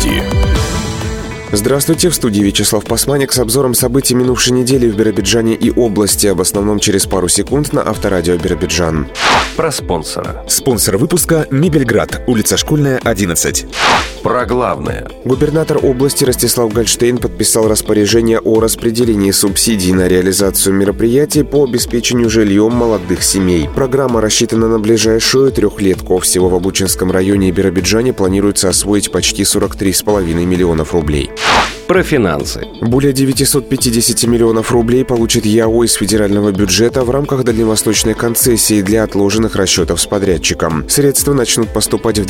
новости. Здравствуйте, в студии Вячеслав Пасманик с обзором событий минувшей недели в Биробиджане и области, об основном через пару секунд на Авторадио Биробиджан. Про спонсора. Спонсор выпуска «Мебельград», улица Школьная, 11. Про главное. Губернатор области Ростислав Гольштейн подписал распоряжение о распределении субсидий на реализацию мероприятий по обеспечению жильем молодых семей. Программа рассчитана на ближайшую трехлетку. Всего в Обучинском районе и Биробиджане планируется освоить почти 43,5 миллионов рублей. Про финансы. Более 950 миллионов рублей получит ЯО из федерального бюджета в рамках дальневосточной концессии для отложенных расчетов с подрядчиком. Средства начнут поступать в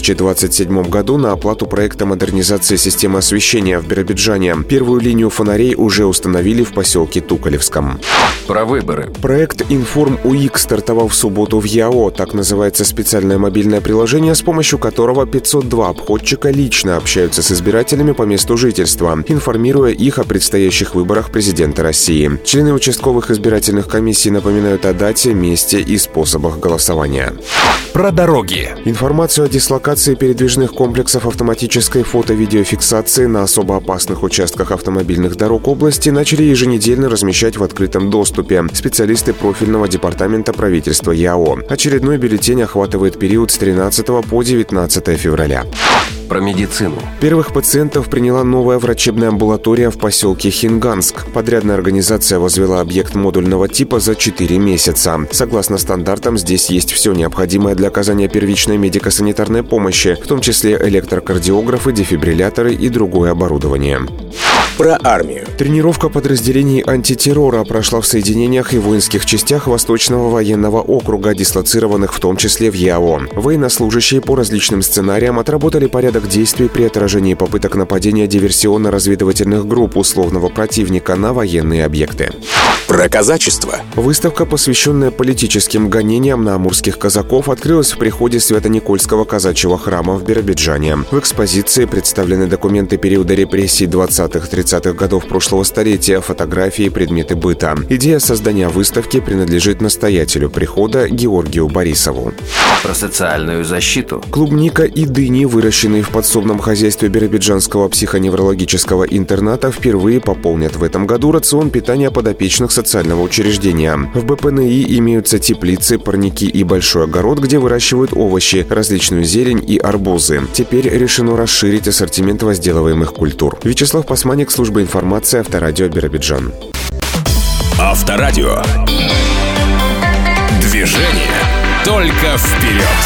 2027 году на оплату проекта модернизации системы освещения в Биробиджане. Первую линию фонарей уже установили в поселке Тукалевском. Про выборы. Проект «Информ УИК» стартовал в субботу в ЯО. Так называется специальное мобильное приложение, с помощью которого 502 обходчика лично общаются с избирателями по месту жительства, информируя их о предстоящих выборах президента России. Члены участковых избирательных комиссий напоминают о дате, месте и способах голосования. Про дороги. Информацию о дислокации передвижных комплексов автоматической фото-видеофиксации на особо опасных участках автомобильных дорог области начали еженедельно размещать в открытом доступе специалисты профильного департамента правительства ЯО. Очередной бюллетень охватывает период с 13 по 19 февраля. Про медицину. Первых пациентов приняла новая врачебная амбулатория в поселке Хинганск. Подрядная организация возвела объект модульного типа за 4 месяца. Согласно стандартам, здесь есть все необходимое для оказания первичной медико-санитарной помощи, в том числе электрокардиографы, дефибрилляторы и другое оборудование. Про армию. Тренировка подразделений антитеррора прошла в соединениях и воинских частях Восточного военного округа, дислоцированных в том числе в ЯО. Военнослужащие по различным сценариям отработали порядок действий при отражении попыток нападения диверсионно-разведывательных групп условного противника на военные объекты. Про казачество. Выставка, посвященная политическим гонениям на амурских казаков, открылась в приходе Свято-Никольского казачьего храма в Биробиджане. В экспозиции представлены документы периода репрессий 20-30-х годов прошлого столетия, фотографии и предметы быта. Идея создания выставки принадлежит настоятелю прихода Георгию Борисову. Про социальную защиту. Клубника и дыни, выращенные в подсобном хозяйстве Биробиджанского психоневрологического интерната, впервые пополнят в этом году рацион питания подопечных социального учреждения. В БПНИ имеются теплицы, парники и большой огород, где выращивают овощи, различную зелень и арбузы. Теперь решено расширить ассортимент возделываемых культур. Вячеслав Пасманик, служба информации, Авторадио Биробиджан. Авторадио. Движение только вперед.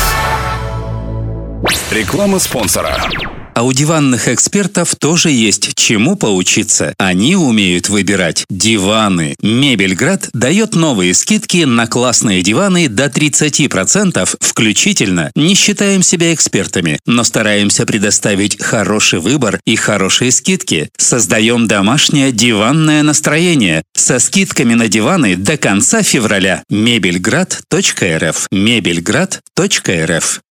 Реклама спонсора. А у диванных экспертов тоже есть чему поучиться. Они умеют выбирать диваны. Мебельград дает новые скидки на классные диваны до 30% включительно. Не считаем себя экспертами, но стараемся предоставить хороший выбор и хорошие скидки. Создаем домашнее диванное настроение со скидками на диваны до конца февраля. Мебельград.рф. Мебельград.рф.